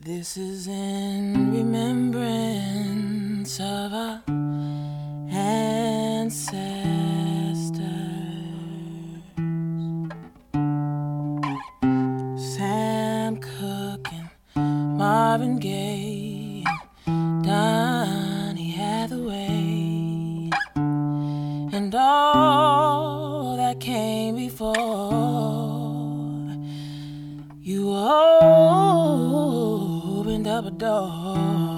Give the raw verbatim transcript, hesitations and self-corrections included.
This is in remembrance of our ancestors. Sam Cooke and Marvin Gaye and Donny Hathaway and all that came before. You opened up a door